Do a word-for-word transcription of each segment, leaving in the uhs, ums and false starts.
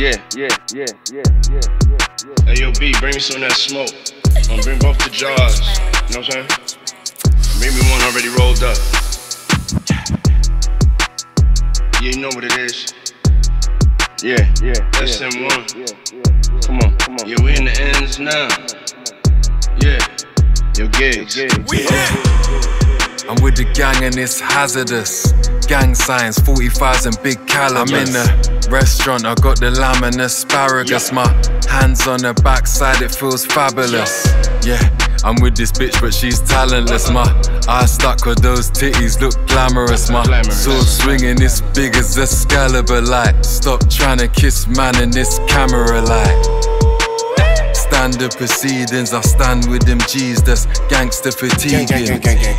Yeah, yeah, yeah, yeah, yeah, yeah. Hey, yo, B, bring me some of that smoke. I'm bring both the jars. You know what I'm saying? Bring me one already rolled up. Yeah, you know what it is. Yeah, yeah, S M one. Yeah, yeah, yeah. Come on, come on. Yeah, we in the ends now. Yeah. Yo, gigs. We I'm with the gang and it's hazardous. Gang signs, forty-fives and big calibers. I'm in the restaurant, I got the lamb and asparagus. My hands on her backside, it feels fabulous. Yeah, I'm with this bitch but she's talentless. My eyes stuck with those titties, look glamorous. My sword swinging, it's big as Excalibur light. Stop trying to kiss man in this camera light. Standard proceedings, I stand with them G's, that's gangster fatiguing.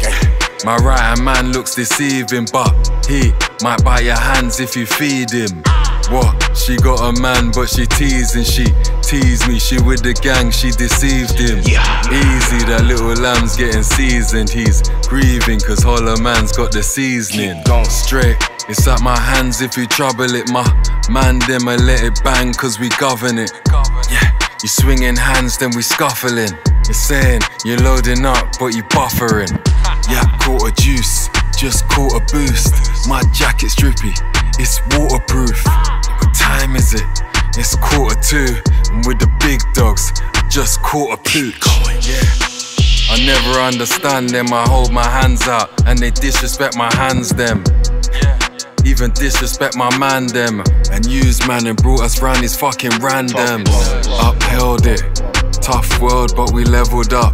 My right hand man looks deceiving, but he might bite your hands if you feed him. What? She got a man, but she teasing. She teased me, she with the gang, she deceived him. Easy, that little lamb's getting seasoned. He's grieving, cause Holler man's got the seasoning. Gone straight, it's at my hands if you trouble it. My man, them I let it bang, cause we govern it. Yeah, you swinging hands, then we scuffling. You're saying you're loading up, but you buffering. Yeah, caught a juice, just caught a boost. My jacket's drippy, it's waterproof. What time is it? It's quarter two. I'm with the big dogs, I just caught a pooch. Yeah, I never understand them, I hold my hands out and they disrespect my hands them. Even disrespect my man them. And use man and brought us round these fucking randoms. Upheld it, tough world but we leveled up.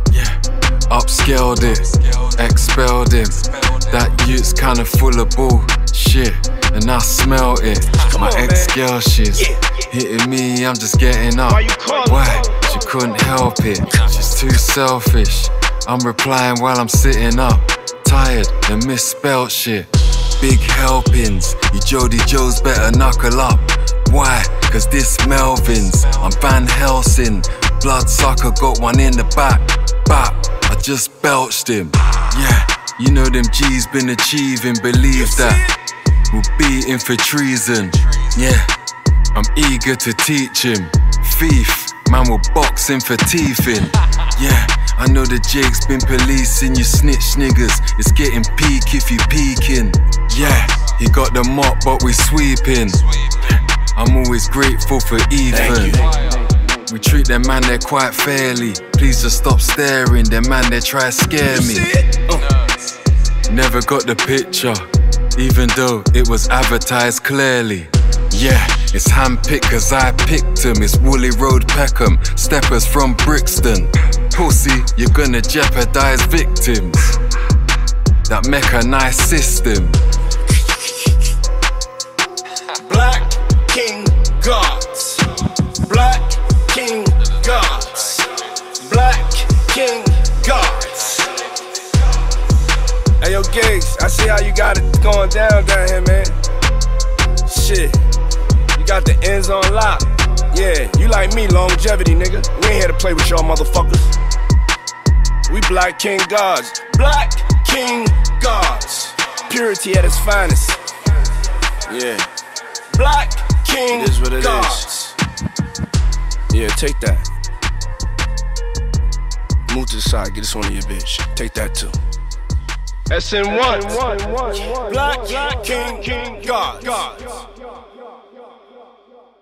Upscaled it, expelled him. That youth's kinda full of bullshit, and I smell it. My ex-girl, she's hitting me, I'm just getting up. Why? She couldn't help it, she's too selfish. I'm replying while I'm sitting up, tired and misspelled shit. Big helpings, you Jody Joes better knuckle up. Why? Cause this Melvin's, I'm Van Helsing. Bloodsucker got one in the back, back. I just belched him. Yeah, you know them G's been achieving. Believe that we'll be in for treason. Yeah, I'm eager to teach him. Thief, man will box him for teething. Yeah, I know the Jake's been policing you snitch niggas. It's getting peak if you peeking. Yeah, he got the mop but we sweeping. I'm always grateful for Ethan. We treat them man there quite fairly. Please just stop staring, them man they try to scare me. uh. Never got the picture, even though it was advertised clearly. Yeah, it's handpicked cause I picked him. It's Woolly Road Peckham, steppers from Brixton. Pussy, you're gonna jeopardize victims. That mechanized system. Black King Gods. Black King Gods. Black King Gods. Hey yo, Gigs, I see how you got it going down down here, man. Shit, you got the ends on lock. Yeah, you like me, longevity, nigga. We ain't here to play with y'all motherfuckers. We Black King Gods. Black King Gods. Purity at its finest. Yeah. Black King Gods. It is what it is. Yeah, take that. Move to the side, get this one of your bitch. Take that too. S M one. Black King Gods.